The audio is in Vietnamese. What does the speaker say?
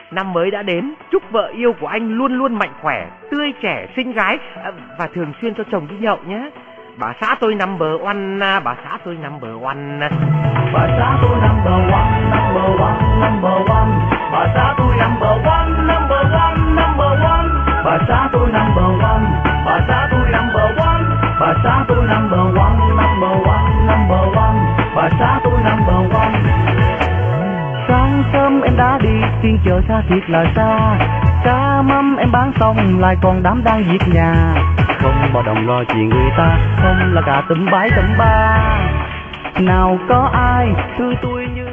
năm mới đã đến, chúc vợ yêu của anh luôn luôn mạnh khỏe, tươi trẻ, xinh gái và thường xuyên cho chồng đi nhậu nhé. Bà xã tôi number one, bà xã tôi number one. Bà xã tôi number one, number one, number one. Bà xã tôi number one, number one, number one. Bà xã tôi number one, bà xã tôi number one. Bà xã tôi number one, number one, number one. Bà xã tôi number one. Sáng sớm em đã đi, phiên chợ xa thiệt là xa. Cá mắm em bán xong lại còn đám đang việc nhà. Không bao đồng lo chuyện người ta, không là cả tụm bãi tụm ba. Nào có ai thương tôi như